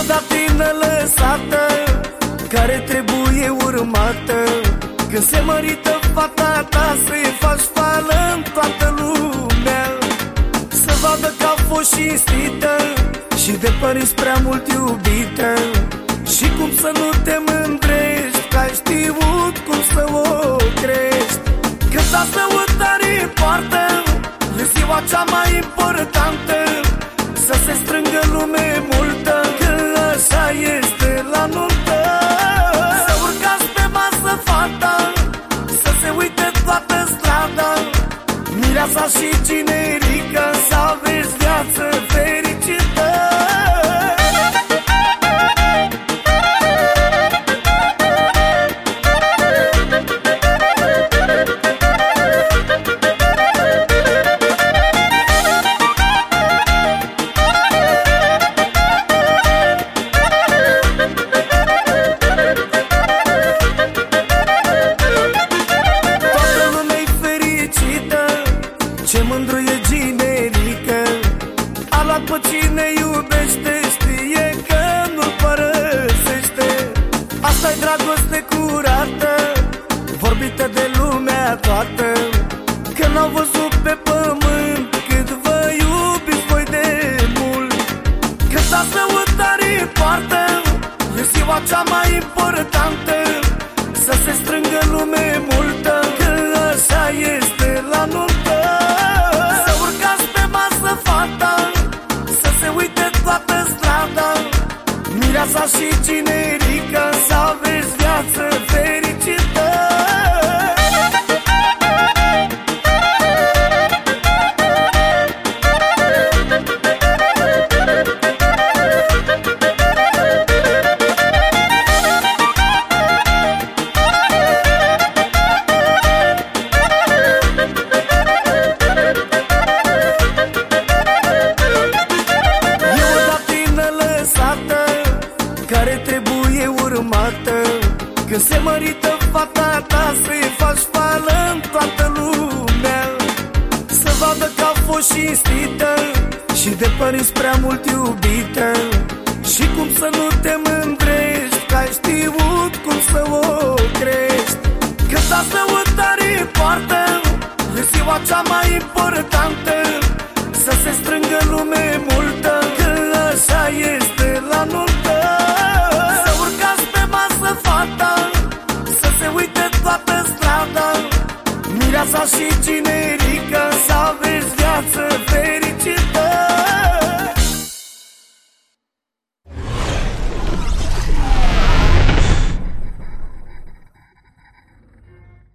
datină lăsată care trebuie urmată. Când se mărită fata ta, să-i faci fală în toată lumea, să vadă că a fost cinstită și de părinți prea mult iubită. Și cum să nu te mândrești că ai știut cum să o crești. Când a săutării poartă e ziua cea mai importantă, să se strângă lume multă, că așa este la nuntă. Să urcați pe masă fata, să se uite toată strada, mireasa și cinerica, să aveți viață fericită. Ce mândru e generică, a luat pe cine iubește, știe că nu-l părăsește. Asta-i dragoste curată, vorbită de lumea toată, că n-au văzut pe pământ cât vă iubiți voi de mult. Cât a săutarii poartă e ziua cea mai importantă, să se strângă lume multă, că așa este la nuntă. Mireasa și cinerica, să aveți viață fericită. Care trebuie urmată, când se mărită fata ta, să-i faci fală în toată lumea, să vadă că a fost cinstită și de părinți prea mult iubită. Și cum să nu te mândrești că ai știut cum să o crești. Când a săutarii poartă e ziua cea mai importantă, să se strângă lume multă, că așa este la nuntă. Să se uite toată strada, mireasa și cinerica,